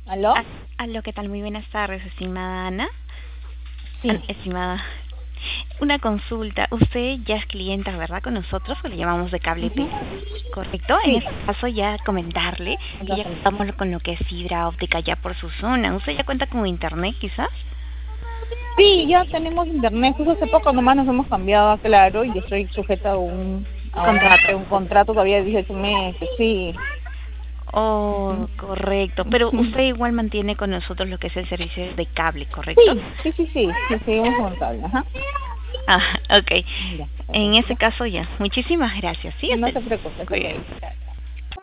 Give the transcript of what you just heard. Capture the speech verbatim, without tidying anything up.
¿Aló? Ah, aló, ¿qué tal? Muy buenas tardes, estimada Ana. An- Sí, estimada, una consulta. Usted ya es clienta, ¿verdad? Con nosotros, o le llamamos de Cable P. ujú, ¿Correcto? En sí, este caso ya comentarle que acá ya también. estamos con lo que es fibra óptica ya por su zona. ¿Usted ya cuenta con internet, quizás? Sí, ya tenemos internet. Justo hace poco nomás nos hemos cambiado a Claro y yo estoy sujeta a un, a un, Contrato. este, un contrato todavía de dieciocho meses. Sí. Oh, Ujú, correcto. Pero ujú. usted igual mantiene con nosotros lo que es el servicio de cable, ¿correcto? Sí, sí, sí, sí, sí, seguimos con cable, ajá. Ah, ok. Ya, En perfecto, ese ya. caso ya. Muchísimas gracias. Sí, No hasta se preocupe, hasta luego. luego.